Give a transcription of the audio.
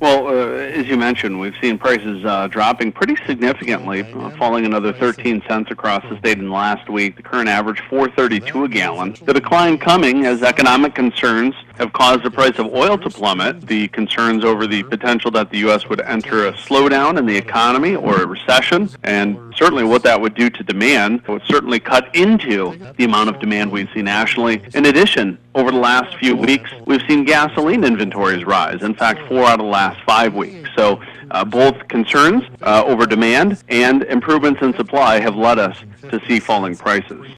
Well, as you mentioned, we've seen prices dropping pretty significantly, falling another 13 cents across the state in the last week. The current average, $4.32 a gallon. The decline coming as economic concerns have caused the price of oil to plummet. The concerns over the potential that the U.S. would enter a slowdown in the economy or a recession, and certainly what that would do to demand would certainly cut into the amount of demand we see nationally. In addition, over the last few weeks, we've seen gasoline inventories rise. In fact, 4 out of the last 5 weeks. So both concerns over demand and improvements in supply have led us to see falling prices.